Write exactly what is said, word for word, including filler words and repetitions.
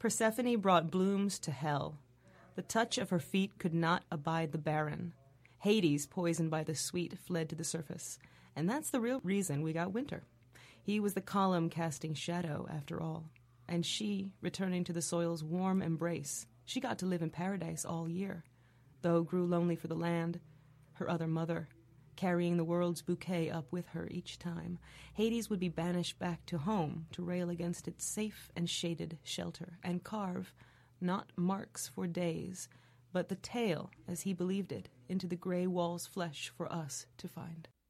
Persephone brought blooms to hell. The touch of her feet could not abide the barren. Hades, poisoned by the sweet, fled to the surface. And that's the real reason we got winter. He was the column casting shadow, after all. And she, returning to the soil's warm embrace, she got to live in paradise all year, though grew lonely for the land, her other mother, carrying the world's bouquet up with her each time. Hades would be banished back to home to rail against its safe and shaded shelter and carve not marks for days, but the tale, as he believed it, into the gray wall's flesh for us to find.